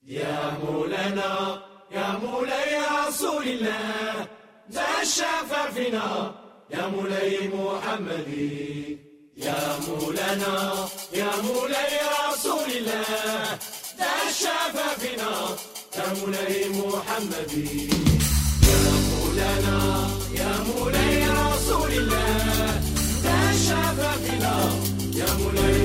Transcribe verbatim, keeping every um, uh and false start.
يا مولانا يا مولاي رسول الله ذا الشفا فينا يا مولاي محمدي. يا مولانا يا مولاي رسول الله ذا الشفا فينا يا مولاي محمدي. يا مولانا يا مولاي رسول الله ذا الشفا فينا يا مولاي